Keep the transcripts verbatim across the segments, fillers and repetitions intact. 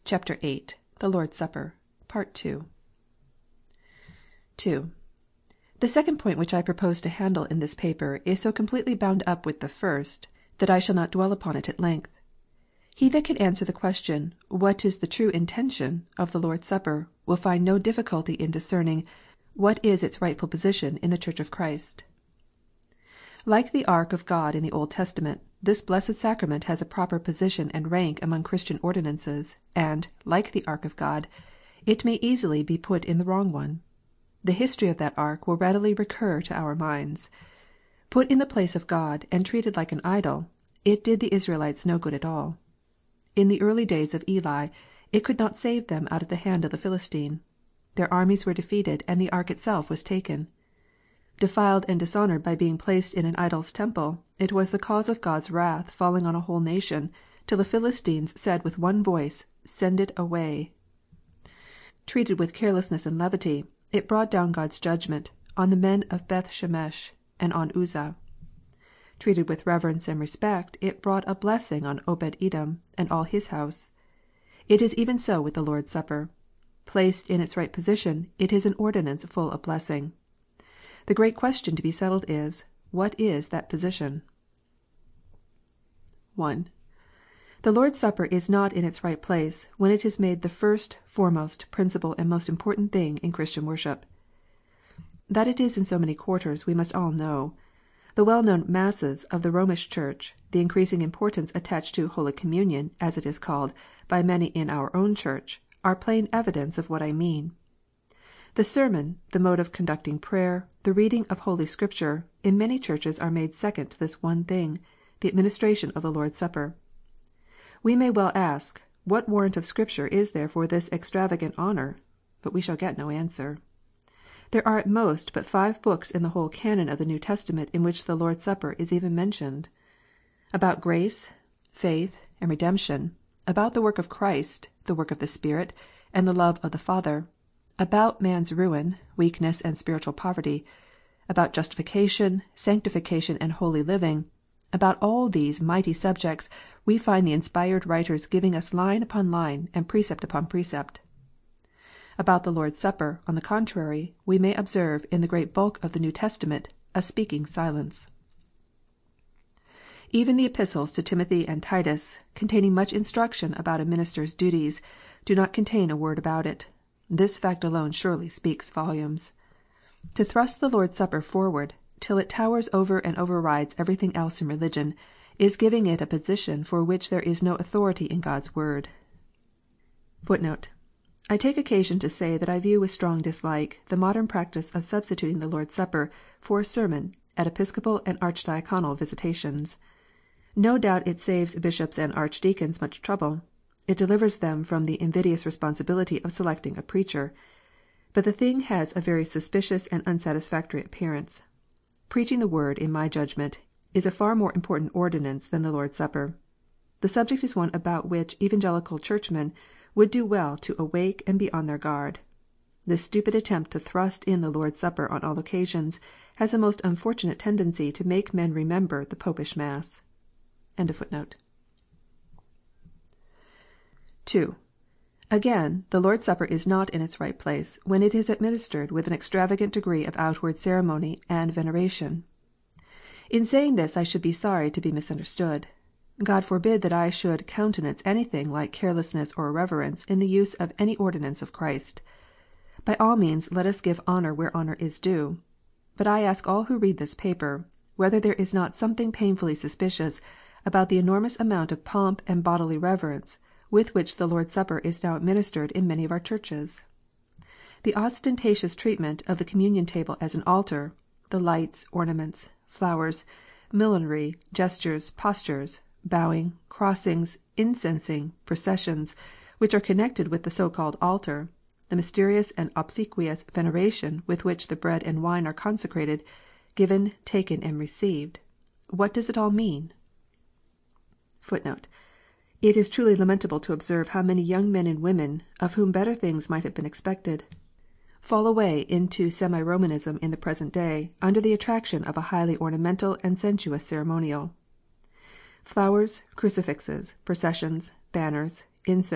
CHAPTER eight. THE LORD'S SUPPER. Part two. two. The second point which I propose to handle in this paper is so completely bound up with the first, that I shall not dwell upon it at length. He that can answer the question, What is the true intention of the Lord's Supper, will find no difficulty in discerning what is its rightful position in the Church of Christ. Like the ark of God in the Old Testament, this blessed sacrament has a proper position and rank among Christian ordinances, and, like the ark of God, it may easily be put in the wrong one. The history of that ark will readily recur to our minds. Put in the place of God, and treated like an idol, it did the Israelites no good at all. In the early days of Eli, it could not save them out of the hand of the Philistine. Their armies were defeated, and the ark itself was taken. Defiled and dishonoured by being placed in an idol's temple, it was the cause of God's wrath falling on a whole nation, till the Philistines said with one voice, Send it away. Treated with carelessness and levity, it brought down God's judgment on the men of Beth Shemesh and on Uzzah. Treated with reverence and respect, it brought a blessing on Obed-Edom and all his house. It is even so with the Lord's Supper. Placed in its right position, it is an ordinance full of blessing. The great question to be settled is, What is that position? one. The Lord's Supper is not in its right place, when it is made the first, foremost, principal, and most important thing in Christian worship. That it is in so many quarters, we must all know. The well-known masses of the Romish Church, the increasing importance attached to Holy Communion, as it is called, by many in our own Church, are plain evidence of what I mean. The sermon, the mode of conducting prayer, the reading of Holy Scripture, in many churches are made second to this one thing, the administration of the Lord's Supper. We may well ask, What warrant of Scripture is there for this extravagant honour? But we shall get no answer. There are at most but five books in the whole canon of the New Testament in which the Lord's Supper is even mentioned. About grace, faith, and redemption, about the work of Christ, the work of the Spirit, and the love of the Father, about man's ruin, weakness, and spiritual poverty, about justification, sanctification, and holy living, about all these mighty subjects we find the inspired writers giving us line upon line and precept upon precept. About the Lord's Supper, on the contrary, we may observe in the great bulk of the New Testament a speaking silence. Even the epistles to Timothy and Titus, containing much instruction about a minister's duties, do not contain a word about it. This fact alone surely speaks volumes. To thrust the Lord's Supper forward, till it towers over and overrides everything else in religion, is giving it a position for which there is no authority in God's Word. Footnote. I take occasion to say that I view with strong dislike the modern practice of substituting the Lord's Supper for a sermon at episcopal and archdiaconal visitations. No doubt it saves bishops and archdeacons much trouble. It delivers them from the invidious responsibility of selecting a preacher. But the thing has a very suspicious and unsatisfactory appearance. Preaching the Word, in my judgment, is a far more important ordinance than the Lord's Supper. The subject is one about which evangelical churchmen would do well to awake and be on their guard. This stupid attempt to thrust in the Lord's Supper on all occasions has a most unfortunate tendency to make men remember the Popish Mass. End of footnote. two. Again, the Lord's Supper is not in its right place, when it is administered with an extravagant degree of outward ceremony and veneration. In saying this I should be sorry to be misunderstood. God forbid that I should countenance anything like carelessness or irreverence in the use of any ordinance of Christ. By all means let us give honour where honour is due. But I ask all who read this paper, whether there is not something painfully suspicious about the enormous amount of pomp and bodily reverence with which the Lord's Supper is now administered in many of our churches. The ostentatious treatment of the communion table as an altar, the lights, ornaments, flowers, millinery, gestures, postures, bowing, crossings, incensing, processions, which are connected with the so-called altar, the mysterious and obsequious veneration with which the bread and wine are consecrated, given, taken, and received. What does it all mean? Footnote. It is truly lamentable to observe how many young men and women, of whom better things might have been expected, fall away into semi-Romanism in the present day, under the attraction of a highly ornamental and sensuous ceremonial. Flowers, crucifixes, processions, banners, incense,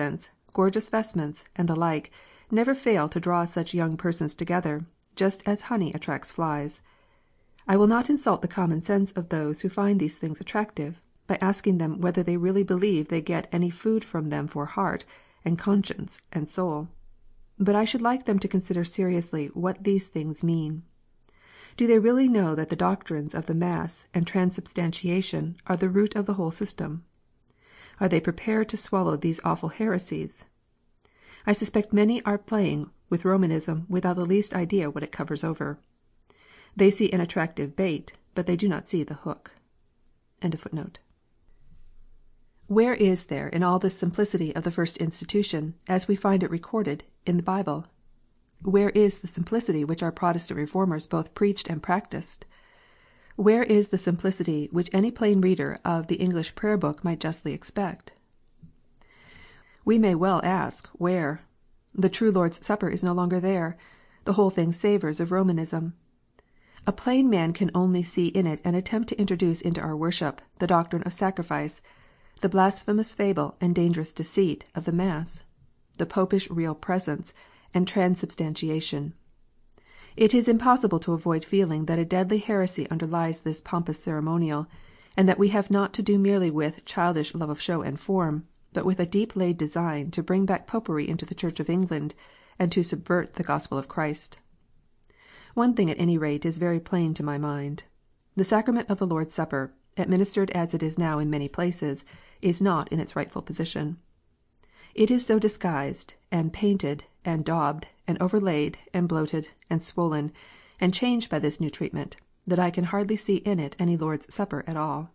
gorgeous vestments, and the like, never fail to draw such young persons together, just as honey attracts flies. I will not insult the common sense of those who find these things attractive, by asking them whether they really believe they get any food from them for heart, and conscience, and soul. But I should like them to consider seriously what these things mean. Do they really know that the doctrines of the Mass and Transubstantiation are the root of the whole system? Are they prepared to swallow these awful heresies? I suspect many are playing with Romanism without the least idea what it covers over. They see an attractive bait, but they do not see the hook. End of footnote. Where is there in all this simplicity of the first institution, as we find it recorded in the Bible? Where is the simplicity which our Protestant Reformers both preached and practised? Where is the simplicity which any plain reader of the English Prayer Book might justly expect? We may well ask, where? The true Lord's Supper is no longer there. The whole thing savours of Romanism. A plain man can only see in it an attempt to introduce into our worship the doctrine of sacrifice, the blasphemous fable and dangerous deceit of the Mass, the Popish real presence, and transubstantiation. It is impossible to avoid feeling that a deadly heresy underlies this pompous ceremonial, and that we have not to do merely with childish love of show and form, but with a deep laid design to bring back Popery into the Church of England, and to subvert the Gospel of Christ. One thing at any rate is very plain to my mind. The sacrament of the Lord's Supper, administered as it is now in many places, is not in its rightful position. It is so disguised, and painted, and daubed, and overlaid, and bloated, and swollen, and changed by this new treatment, that I can hardly see in it any Lord's Supper at all.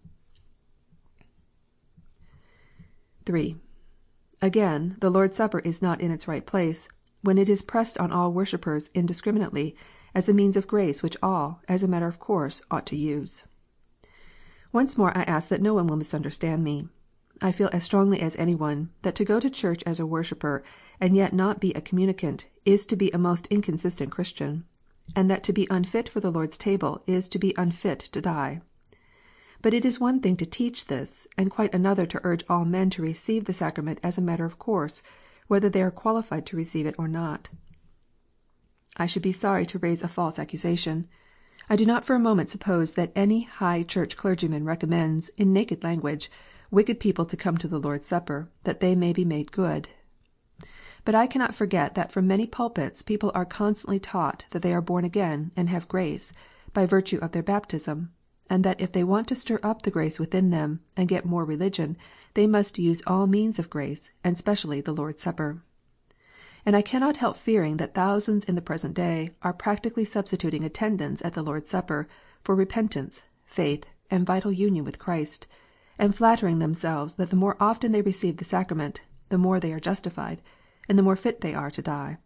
three. Again, the Lord's Supper is not in its right place, when it is pressed on all worshippers indiscriminately, as a means of grace which all, as a matter of course, ought to use. Once more I ask that no one will misunderstand me. I feel as strongly as any one, that to go to church as a worshipper, and yet not be a communicant, is to be a most inconsistent Christian, and that to be unfit for the Lord's table is to be unfit to die. But it is one thing to teach this, and quite another to urge all men to receive the sacrament as a matter of course, whether they are qualified to receive it or not. I should be sorry to raise a false accusation. I do not for a moment suppose that any High Church clergyman recommends, in naked language, wicked people to come to the Lord's Supper, that they may be made good. But I cannot forget that from many pulpits people are constantly taught that they are born again, and have grace, by virtue of their baptism, and that if they want to stir up the grace within them, and get more religion, they must use all means of grace, and specially the Lord's Supper. And I cannot help fearing that thousands in the present day are practically substituting attendance at the Lord's Supper for repentance, faith, and vital union with Christ, and flattering themselves that the more often they receive the sacrament, the more they are justified, and the more fit they are to die.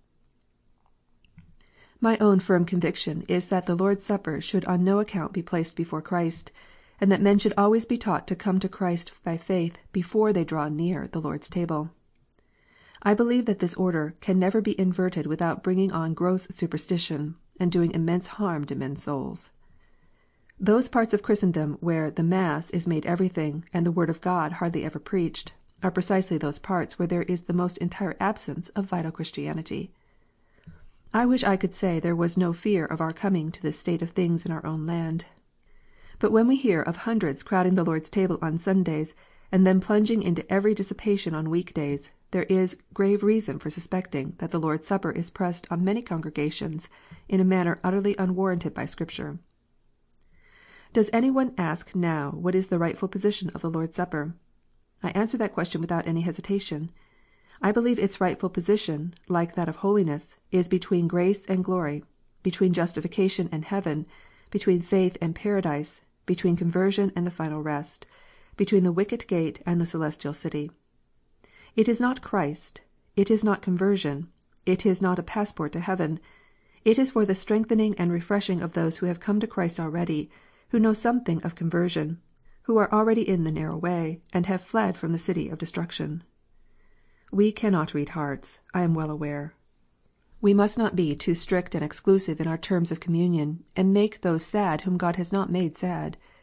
My own firm conviction is that the Lord's Supper should on no account be placed before Christ, and that men should always be taught to come to Christ by faith before they draw near the Lord's table. I believe that this order can never be inverted without bringing on gross superstition, and doing immense harm to men's souls. Those parts of Christendom where the Mass is made everything, and the Word of God hardly ever preached, are precisely those parts where there is the most entire absence of vital Christianity. I wish I could say there was no fear of our coming to this state of things in our own land. But when we hear of hundreds crowding the Lord's table on Sundays, and then plunging into every dissipation on week days, there is grave reason for suspecting that the Lord's Supper is pressed on many congregations in a manner utterly unwarranted by Scripture. Does any one ask now what is the rightful position of the Lord's Supper? I answer that question without any hesitation. I believe its rightful position, like that of holiness, is between grace and glory, between justification and heaven, between faith and paradise, between conversion and the final rest, between the wicket gate and the celestial city. It is not Christ, it is not conversion, it is not a passport to heaven. It is for the strengthening and refreshing of those who have come to Christ already, who know something of conversion, who are already in the narrow way, and have fled from the city of destruction. We cannot read hearts, I am well aware. We must not be too strict and exclusive in our terms of communion, and make those sad whom God has not made sad.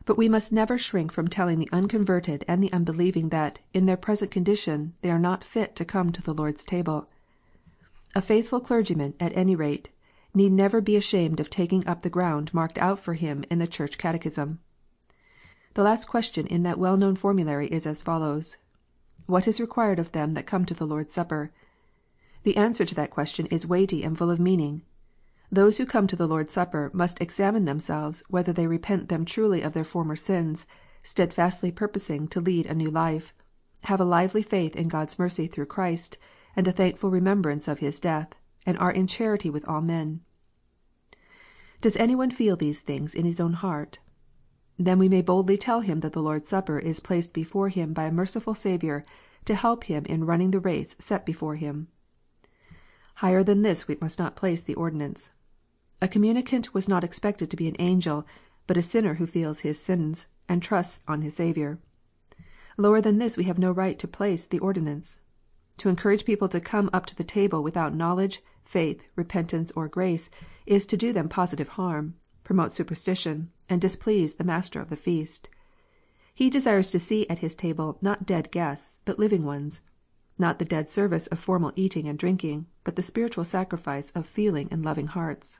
But we must never shrink from telling the unconverted and the unbelieving that, in their present condition, they are not fit to come to the Lord s Table. A faithful clergyman, at any rate, need never be ashamed of taking up the ground marked out for him in the Church Catechism. The last question in that well known formulary is as follows: What is required of them that come to the Lord s Supper? The answer to that question is weighty and full of meaning. Those who come to the Lord s Supper must examine themselves whether they repent them truly of their former sins, steadfastly purposing to lead a new life, have a lively faith in God s mercy through Christ, and a thankful remembrance of His death, and are in charity with all men. Does any one feel these things in his own heart? Then we may boldly tell him that the Lord s Supper is placed before him by a merciful Saviour to help him in running the race set before him. Higher than this we must not place the ordinance. A communicant was not expected to be an angel, but a sinner who feels his sins, and trusts on his Saviour. Lower than this we have no right to place the ordinance. To encourage people to come up to the table without knowledge, faith, repentance, or grace, is to do them positive harm, promote superstition, and displease the Master of the feast. He desires to see at His table not dead guests, but living ones; not the dead service of formal eating and drinking, but the spiritual sacrifice of feeling and loving hearts.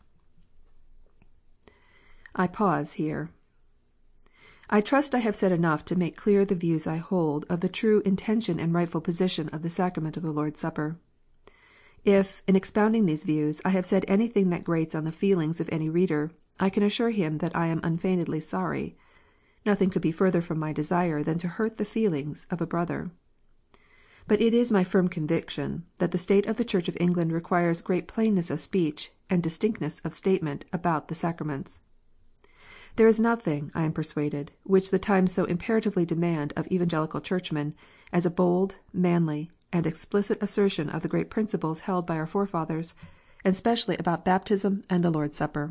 I pause here. I trust I have said enough to make clear the views I hold of the true intention and rightful position of the sacrament of the Lord s Supper. If, in expounding these views, I have said anything that grates on the feelings of any reader, I can assure him that I am unfeignedly sorry. Nothing could be further from my desire than to hurt the feelings of a brother. But it is my firm conviction that the state of the Church of England requires great plainness of speech and distinctness of statement about the sacraments. There is nothing, I am persuaded, which the times so imperatively demand of Evangelical Churchmen as a bold, manly, and explicit assertion of the great principles held by our forefathers, and specially about baptism and the Lord s Supper.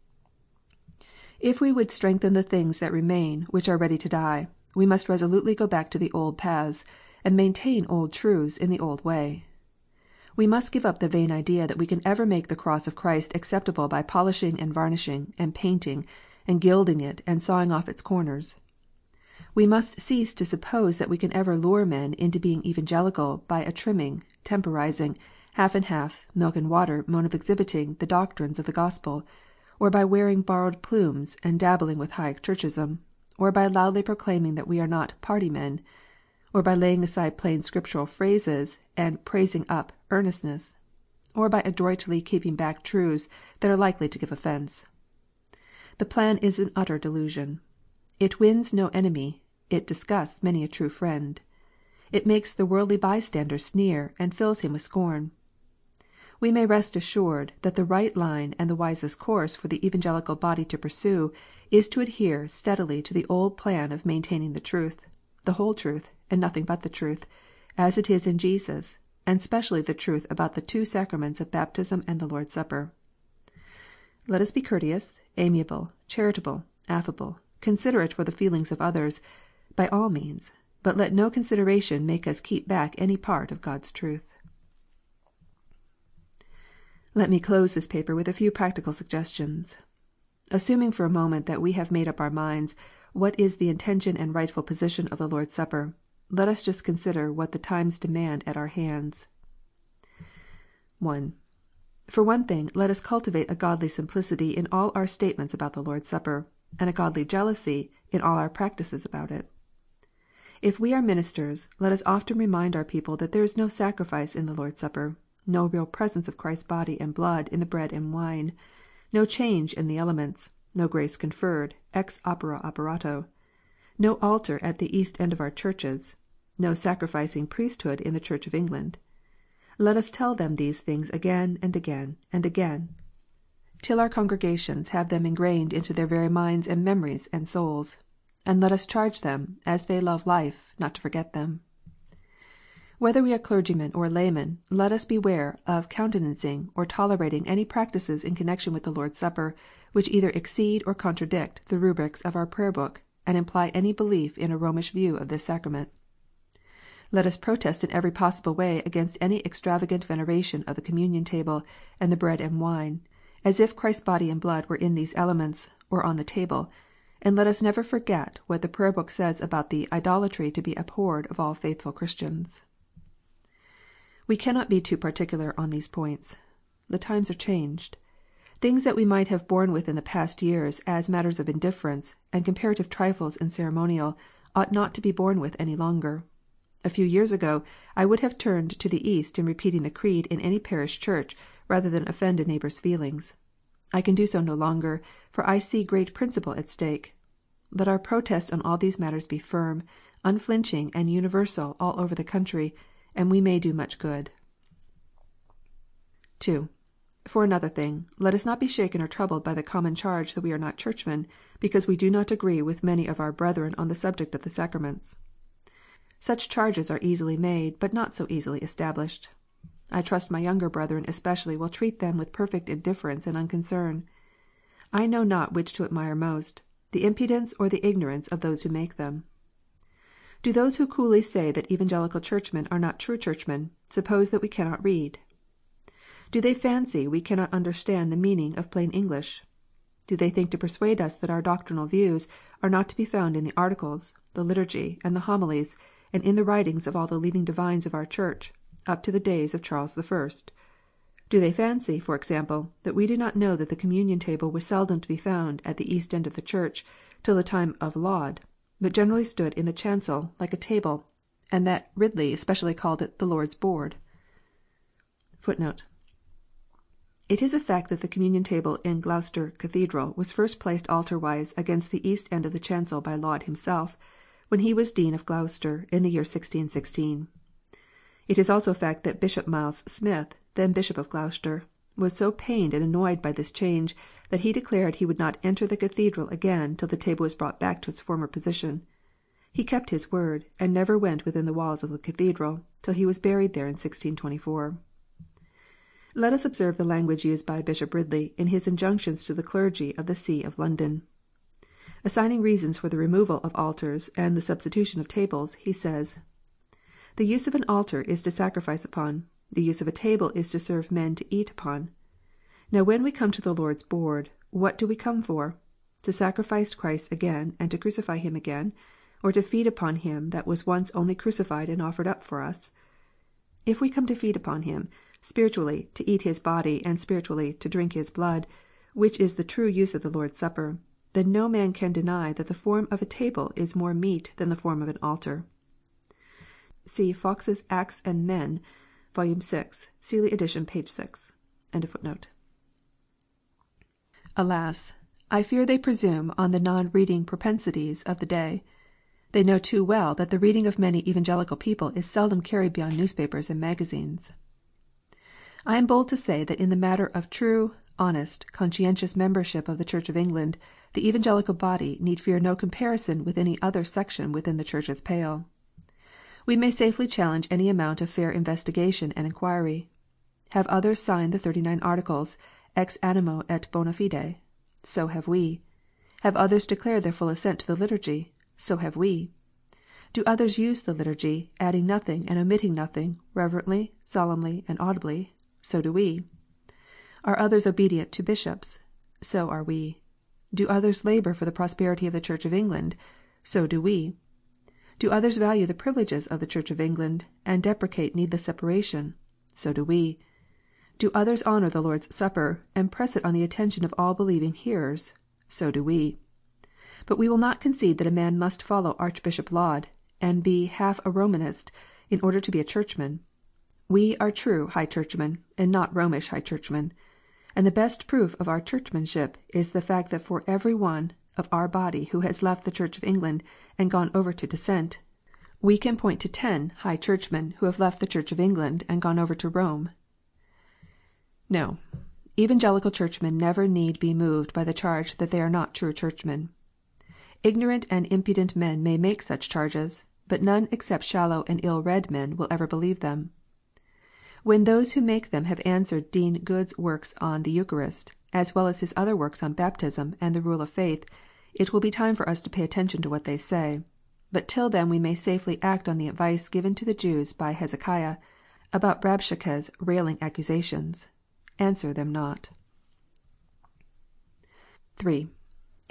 If we would strengthen the things that remain which are ready to die, we must resolutely go back to the old paths, and maintain old truths in the old way. We must give up the vain idea that we can ever make the cross of Christ acceptable by polishing and varnishing, and painting, and gilding it, and sawing off its corners. We must cease to suppose that we can ever lure men into being evangelical by a trimming, temporizing, half and half, milk and water mode of exhibiting the doctrines of the Gospel, or by wearing borrowed plumes and dabbling with High Churchism, or by loudly proclaiming that we are not party men, or by laying aside plain Scriptural phrases and praising up earnestness, or by adroitly keeping back truths that are likely to give offence. The plan is an utter delusion. It wins no enemy, it disgusts many a true friend. It makes the worldly bystander sneer, and fills him with scorn. We may rest assured that the right line and the wisest course for the Evangelical body to pursue is to adhere steadily to the old plan of maintaining the truth, the whole truth, and nothing but the truth, as it is in Jesus, and specially the truth about the two sacraments of baptism and the Lord s Supper. Let us be courteous, amiable, charitable, affable, considerate for the feelings of others, by all means, but let no consideration make us keep back any part of God s truth. Let me close this paper with a few practical suggestions. Assuming for a moment that we have made up our minds what is the intention and rightful position of the Lord s Supper, let us just consider what the times demand at our hands. one. For one thing, let us cultivate a godly simplicity in all our statements about the Lord s Supper, and a godly jealousy in all our practices about it. If we are ministers, let us often remind our people that there is no sacrifice in the Lord s Supper, no real presence of Christ s body and blood in the bread and wine, no change in the elements, no grace conferred ex opere operato, no altar at the east end of our churches, no sacrificing priesthood in the Church of England. Let us tell them these things again and again and again, till our congregations have them ingrained into their very minds and memories and souls, and let us charge them, as they love life, not to forget them. Whether we are clergymen or laymen, let us beware of countenancing or tolerating any practices in connection with the Lord s Supper, which either exceed or contradict the rubrics of our Prayer book, and imply any belief in a Romish view of this sacrament. Let us protest in every possible way against any extravagant veneration of the communion table and the bread and wine, as if Christ s body and blood were in these elements, or on the table, and let us never forget what the Prayer book says about the idolatry to be abhorred of all faithful Christians. We cannot be too particular on these points. The times are changed. Things that we might have borne with in the past years as matters of indifference, and comparative trifles in ceremonial, ought not to be borne with any longer. A few years ago, I would have turned to the east in repeating the Creed in any parish church, rather than offend a neighbour's feelings. I can do so no longer, for I see great principle at stake. Let our protest on all these matters be firm, unflinching, and universal all over the country, and we may do much good. two. For another thing, let us not be shaken or troubled by the common charge that we are not Churchmen, because we do not agree with many of our brethren on the subject of the sacraments. Such charges are easily made, but not so easily established. I trust my younger brethren especially will treat them with perfect indifference and unconcern. I know not which to admire most, the impudence or the ignorance of those who make them. Do those who coolly say that Evangelical Churchmen are not true Churchmen, suppose that we cannot read? Do they fancy we cannot understand the meaning of plain English? Do they think to persuade us that our doctrinal views are not to be found in the Articles, the Liturgy, and the Homilies, and in the writings of all the leading divines of our Church, up to the days of Charles the First? Do they fancy, for example, that we do not know that the Communion Table was seldom to be found at the east end of the Church till the time of Laud, but generally stood in the chancel like a table, and that Ridley especially called it the Lord's Board? Footnote. It is a fact that the Communion Table in Gloucester Cathedral was first placed altarwise against the east end of the chancel by Laud himself, when he was Dean of Gloucester in the year sixteen sixteen. It is also a fact that Bishop Miles Smith, then Bishop of Gloucester, was so pained and annoyed by this change that he declared he would not enter the cathedral again till the table was brought back to its former position. He kept his word, and never went within the walls of the cathedral till he was buried there in sixteen twenty-four. Let us observe the language used by Bishop Ridley in his injunctions to the clergy of the See of London. Assigning reasons for the removal of altars and the substitution of tables, he says, "The use of an altar is to sacrifice upon, the use of a table is to serve men to eat upon. Now when we come to the Lord's board, what do we come for? To sacrifice Christ again, and to crucify him again, or to feed upon him that was once only crucified and offered up for us? If we come to feed upon him, spiritually to eat his body, and spiritually to drink his blood, which is the true use of the Lord's Supper, then no man can deny that the form of a table is more meet than the form of an altar." See Fox's Acts and Men, Volume six, Seeley edition, page six. End of footnote. Alas, I fear they presume on the non-reading propensities of the day. They know too well that the reading of many evangelical people is seldom carried beyond newspapers and magazines. I am bold to say that in the matter of true, honest, conscientious membership of the Church of England, the evangelical body need fear no comparison with any other section within the Church's pale. We may safely challenge any amount of fair investigation and inquiry. Have others signed the thirty-nine Articles, ex animo et bona fide? So have we. Have others declared their full assent to the Liturgy? So have we. Do others use the Liturgy, adding nothing and omitting nothing, reverently, solemnly, and audibly? So do we. Are others obedient to bishops? So are we. Do others labour for the prosperity of the Church of England? So do we. Do others value the privileges of the Church of England, and deprecate needless separation? So do we. Do others honour the Lord's Supper, and press it on the attention of all believing hearers? So do we. But we will not concede that a man must follow Archbishop Laud, and be half a Romanist, in order to be a Churchman. We are true High Churchmen, and not Romish High Churchmen. And the best proof of our Churchmanship is the fact that for every one of our body who has left the Church of England and gone over to Dissent, we can point to ten High Churchmen who have left the Church of England and gone over to Rome. No, Evangelical Churchmen never need be moved by the charge that they are not true Churchmen. Ignorant and impudent men may make such charges, but none except shallow and ill-read men will ever believe them. When those who make them have answered Dean Goode's works on the Eucharist, as well as his other works on baptism and the rule of faith, it will be time for us to pay attention to what they say. But till then we may safely act on the advice given to the Jews by Hezekiah about Rabshakeh's railing accusations. Answer them not. three.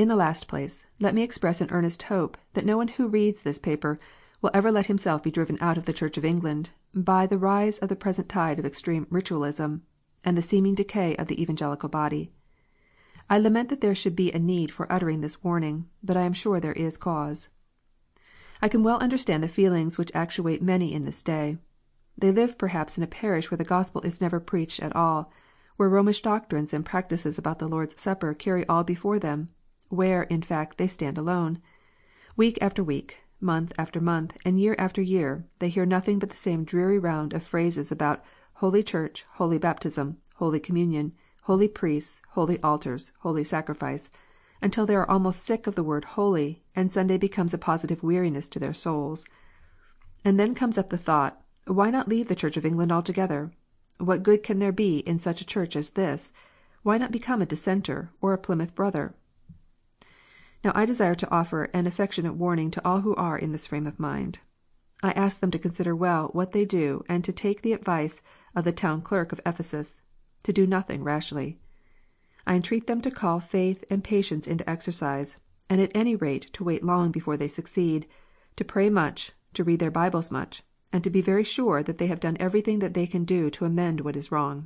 In the last place, let me express an earnest hope that no one who reads this paper will ever let himself be driven out of the Church of England by the rise of the present tide of extreme Ritualism, and the seeming decay of the Evangelical body. I lament that there should be a need for uttering this warning, but I am sure there is cause. I can well understand the feelings which actuate many in this day. They live perhaps in a parish where the Gospel is never preached at all, where Romish doctrines and practices about the Lord s Supper carry all before them, where, in fact, they stand alone. Week after week, month after month, and year after year, they hear nothing but the same dreary round of phrases about Holy Church, Holy Baptism, Holy Communion, Holy Priests, Holy Altars, Holy Sacrifice, until they are almost sick of the word holy, and Sunday becomes a positive weariness to their souls. And then comes up the thought, why not leave the Church of England altogether? What good can there be in such a Church as this? Why not become a Dissenter, or a Plymouth Brother? Now I desire to offer an affectionate warning to all who are in this frame of mind. I ask them to consider well what they do, and to take the advice of the town clerk of Ephesus, to do nothing rashly. I entreat them to call faith and patience into exercise, and at any rate to wait long before they succeed, to pray much, to read their Bibles much, and to be very sure that they have done everything that they can do to amend what is wrong.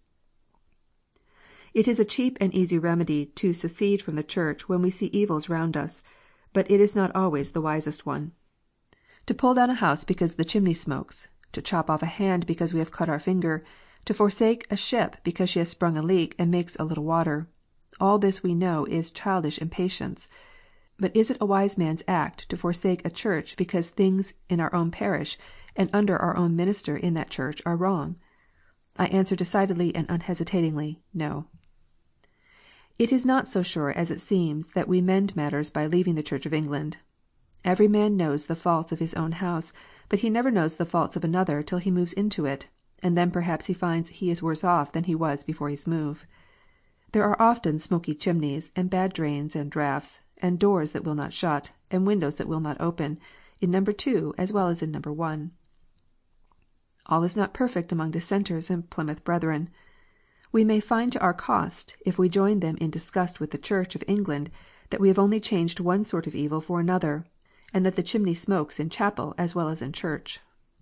It is a cheap and easy remedy to secede from the Church when we see evils round us, but it is not always the wisest one. To pull down a house because the chimney smokes, to chop off a hand because we have cut our finger, to forsake a ship because she has sprung a leak and makes a little water, all this we know is childish impatience. But is it a wise man's act to forsake a Church because things in our own parish and under our own minister in that Church are wrong? I answer decidedly and unhesitatingly, no. It is not so sure as it seems that we mend matters by leaving the Church of England. Every man knows the faults of his own house, but he never knows the faults of another till he moves into it, and then perhaps he finds he is worse off than he was before his move. There are often smoky chimneys, and bad drains and draughts, and doors that will not shut, and windows that will not open, in number two as well as in number one. All is not perfect among Dissenters and Plymouth Brethren. We may find to our cost, if we join them in disgust with the Church of England, that we have only changed one sort of evil for another, and that the chimney smokes in chapel as well as in church.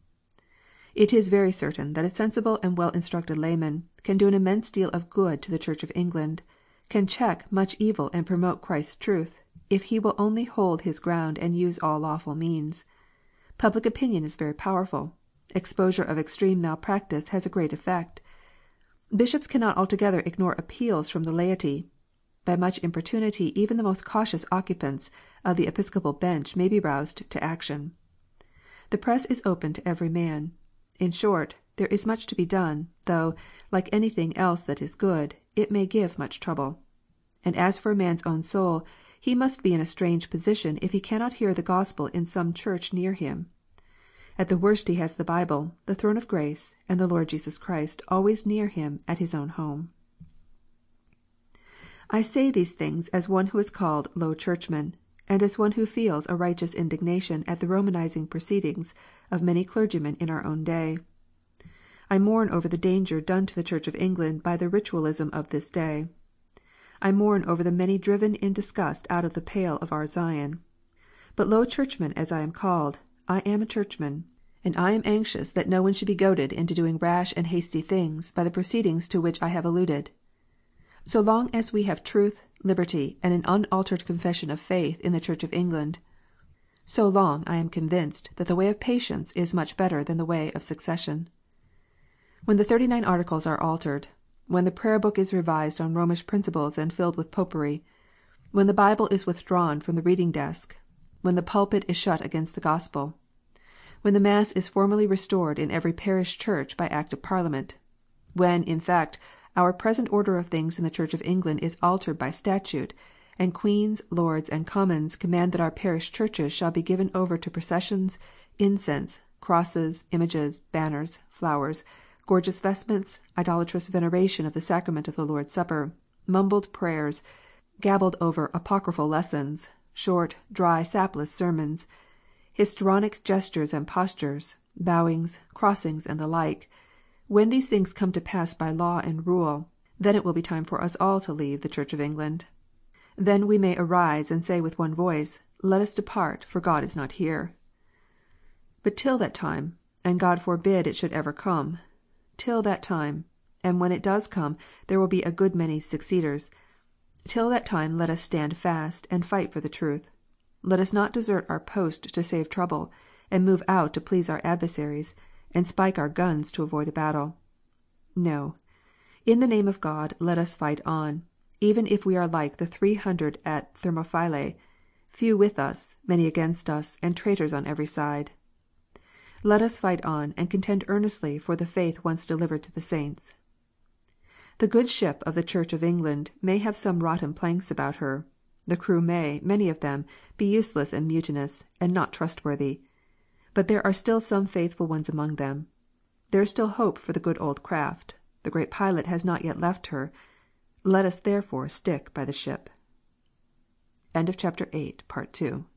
It is very certain that a sensible and well-instructed layman can do an immense deal of good to the Church of England, can check much evil and promote Christ's truth, if he will only hold his ground and use all lawful means. Public opinion is very powerful. Exposure of extreme malpractice has a great effect. Bishops cannot altogether ignore appeals from the laity. By much importunity even the most cautious occupants of the episcopal bench may be roused to action. The press is open to every man. In short, there is much to be done, though, like anything else that is good, it may give much trouble. And as for a man's own soul, he must be in a strange position if he cannot hear the Gospel in some church near him. At the worst he has the Bible, the throne of grace, and the Lord Jesus Christ always near him at his own home. I say these things as one who is called Low Churchman, and as one who feels a righteous indignation at the Romanizing proceedings of many clergymen in our own day. I mourn over the danger done to the Church of England by the Ritualism of this day. I mourn over the many driven in disgust out of the pale of our Zion. But Low Churchman as I am called, I am a Churchman, and I am anxious that no one should be goaded into doing rash and hasty things by the proceedings to which I have alluded. So long as we have truth, liberty, and an unaltered confession of faith in the Church of England, so long I am convinced that the way of patience is much better than the way of succession. When the Thirty-nine Articles are altered, when the Prayer Book is revised on Romish principles and filled with Popery, when the Bible is withdrawn from the reading desk, when the pulpit is shut against the Gospel, when the Mass is formally restored in every parish church by Act of Parliament, when, in fact, our present order of things in the Church of England is altered by statute, and Queens, Lords, and Commons command that our parish churches shall be given over to processions, incense, crosses, images, banners, flowers, gorgeous vestments, idolatrous veneration of the sacrament of the Lord's Supper, mumbled prayers, gabbled over apocryphal lessons, short, dry, sapless sermons, histrionic gestures and postures, bowings, crossings, and the like, when these things come to pass by law and rule, then it will be time for us all to leave the Church of England. Then we may arise and say with one voice, Let us depart, for God is not here. But till that time, and God forbid it should ever come, till that time, and when it does come there will be a good many seceders, till that time let us stand fast, and fight for the truth. Let us not desert our post to save trouble, and move out to please our adversaries, and spike our guns to avoid a battle. No, in the name of God let us fight on, even if we are like the three hundred at Thermopylae, few with us, many against us, and traitors on every side. Let us fight on, and contend earnestly for the faith once delivered to the saints. The good ship of the Church of England may have some rotten planks about her. The crew may, many of them, be useless and mutinous, and not trustworthy. But there are still some faithful ones among them. There is still hope for the good old craft. The great Pilot has not yet left her. Let us therefore stick by the ship. End of chapter eight, part two.